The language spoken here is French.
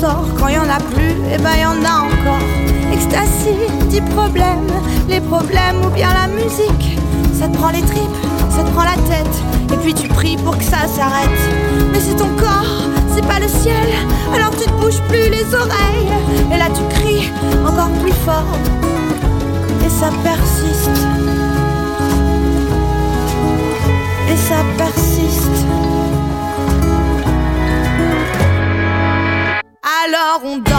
d'accord. Quand y en a plus, eh ben y en a encore. Ecstasy, 10 problèmes, les problèmes ou bien la musique. Ça te prend les tripes, ça te prend la tête, et puis tu pries pour que ça s'arrête. Mais c'est ton corps, c'est pas le ciel, alors tu te bouges plus les oreilles. Et là tu cries encore plus fort, et ça persiste. Et ça persiste. Alors on